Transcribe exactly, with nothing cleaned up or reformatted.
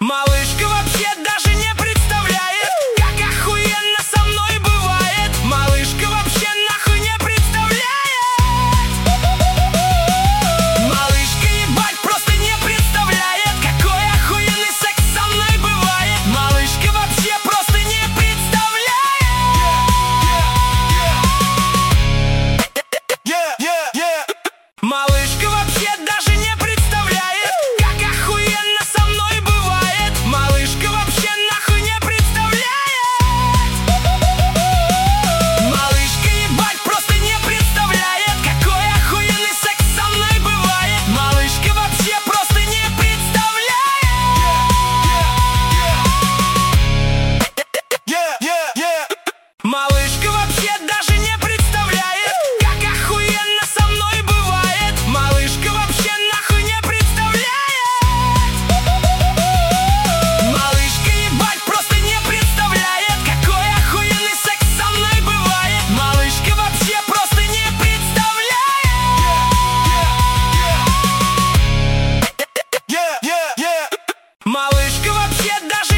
Малышка вообще даже не представляет, как охуенно со мной бывает. Малышка вообще нахуй не представляет. Малышка ебать просто не представляет, какой охуенный секс со мной бывает. Малышка вообще просто не представляет. Малышка вообще даже не представляет, как охуенно со мной бывает. Малышка вообще нахуй не представляет. Малышка ебать просто не представляет, какой охуенный секс со мной бывает. Малышка вообще просто не представляет. Малышка вообще даже не представляет, как охуенно со мной бывает. Малышка вообще нахуй не представляет. Малышка ебать просто не представляет, какой охуенный секс со мной бывает. Малышка вообще просто не представляет. Малышка вообще даже